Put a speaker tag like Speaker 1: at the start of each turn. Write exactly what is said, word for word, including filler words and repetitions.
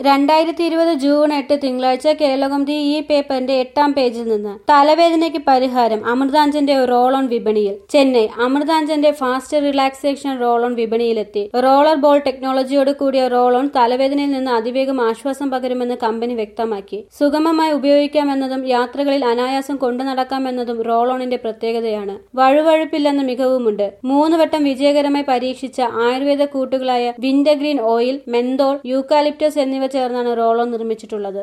Speaker 1: രണ്ടായിരത്തി ഇരുപത് ജൂൺ എട്ട് തിങ്കളാഴ്ച കേരളകൗമുദി ഈ പേപ്പറിന്റെ എട്ടാം പേജിൽ നിന്ന് തലവേദനയ്ക്ക് പരിഹാരം അമൃതാഞ്ജന്റെ റോൾ ഓൺ വിപണിയിൽ. ചെന്നൈ. അമൃതാഞ്ജന്റെ ഫാസ്റ്റ് റിലാക്സേഷൻ റോൾ ഓൺ വിപണിയിലെത്തി. റോളർ ബോൾ ടെക്നോളജിയോട് കൂടിയ റോൾ ഓൺ തലവേദനയിൽ നിന്ന് അതിവേഗം ആശ്വാസം പകരുമെന്ന് കമ്പനി വ്യക്തമാക്കി. സുഗമമായി ഉപയോഗിക്കാമെന്നതും യാത്രകളിൽ അനായാസം കൊണ്ടു നടക്കാമെന്നതും റോൾ ഓണിന്റെ പ്രത്യേകതയാണ്. വഴുവഴുപ്പില്ലെന്ന മികവുമുണ്ട്. മൂന്ന് വട്ടം വിജയകരമായി പരീക്ഷിച്ച ആയുർവേദ കൂട്ടുകളായ വിന്റർഗ്രീൻ ഓയിൽ, മെന്തോൾ, യൂക്കാലിപ്റ്റസ് എന്നിവ ചേർന്നാണ് റോൾ ഓൺ നിർമ്മിച്ചിട്ടുള്ളത്.